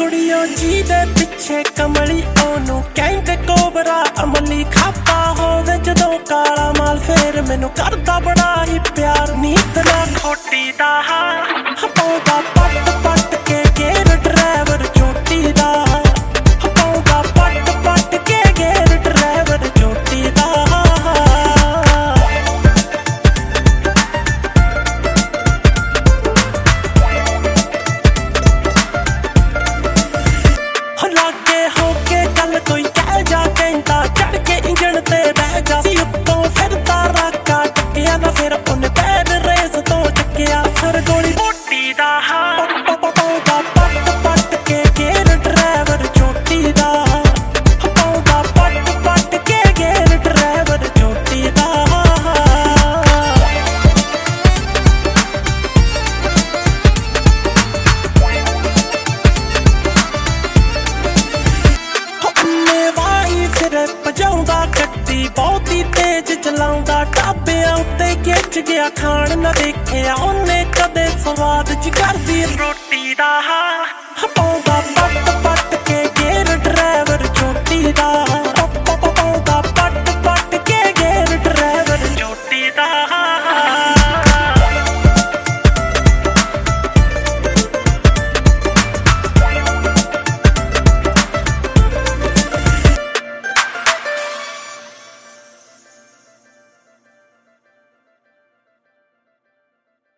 ਕੁੜੀਓ ਜੀ ਦੇ ਪਿੱਛੇ ਕਮਲੀ ਉਹਨੂੰ ਕਹਿੰਦੇ ਕੋਬਰਾ ਅਮਲੀ ਖਾਪਾ ਹੋਵੇ ਜਦੋਂ ਕਾਲਾ ਮਾਲ ਫੇਰ ਮੈਨੂੰ ਕਰਦਾ ਬੜਾ ਹੀ ਪਿਆਰ ਨੀਤ ਨਾ ਖੋਟੀ ਦਾ ਪਾਉਂਦਾ ਪੱਟ ਪੱਟ ਕੇ ਗੇਰ ਡਰਾਈਵਰ ਚੋਟੀ ਦਾ ਪਾਉਂਦਾ ਪੱਟ ਪੱਟ ਕੇ ਗੇਰ ਡਰਾਈਵਰ ਚੋਟੀ ਦਾ ਲਾਗੇ ਹੋ ਕੇ ਗੱਲ ਕੋਈ ਕਹਿ ਜਾ ਕਹਿੰਦਾ ਚੜ ਕੇ ਇੰਜਣ ਤੇ ਬਹਿ ਜਾ ਸੀ ਉੱਤੋਂ ਫਿਰਦਾ ਰਾਕਾ ਟੱਕਿਆ ਨਾ ਫਿਰ ਉਹਨੇ ਪੈਰ ਰੇਸ ਤੋਂ ਚੱਕਿਆ ਸਰ ਗੋਲੀ ਮੋਟੀ ਦਾ ਪਾਉਂਦਾ ਪੱਟ ਪੱਟ ਕੇ ਗੇਰ ਡਰਾਈਵਰ ਚੋਟੀ ਦਾ ਪਾਉਂਦਾ ਪੱਟ ਪੱਟ ਕੇ ਗੇਰ ਡਰਾਈਵਰ ਚੋਟੀ ਦਾ ਭਜਾਉਂਦਾ ਗੱਡੀ ਬਹੁਤੀ ਤੇਜ਼ ਚਲਾਉਂਦਾ ਢਾਬਿਆਂ ਉੱਤੇ ਖਿੱਚ ਗਿਆ ਖਾਣ ਨਾ ਦੇਖਿਆ ਉਹਨੇ ਕਦੇ ਸਵਾਦ ਚ ਕਰਦੀ ਰੋਟੀ ਦਾ